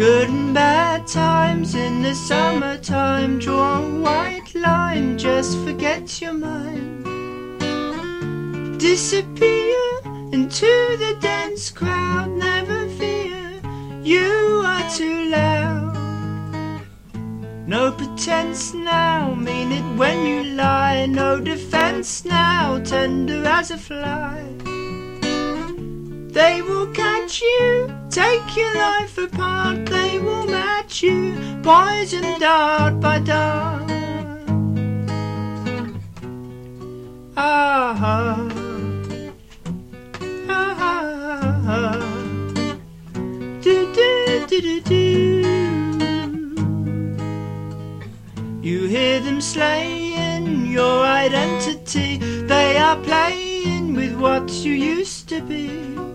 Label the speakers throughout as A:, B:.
A: Good and bad times in the summertime. Draw a white line, just forget your mind. Disappear into the dense crowd. Never fear, you are too loud. No pretense now, mean it when you lie. No defense now, tender as a fly. They will catch you, take your life apart. They will match you, poison dart by dart. Ah, ah, ah, do do do do do. You hear them slaying your identity. They are playing with what you used to be.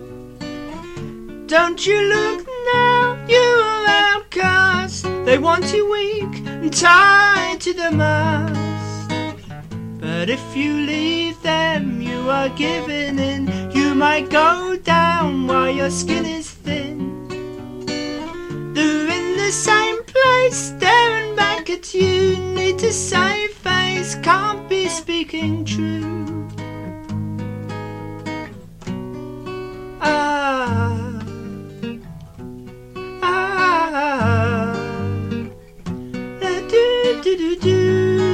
A: Don't you look now, you are outcast. They want you weak and tied to the mast. But if you leave them, you are giving in. You might go down while your skin is thin. They're in the same place, staring back at you. Need to save face, can't be speaking true. Ah, ah, ah, do do do do.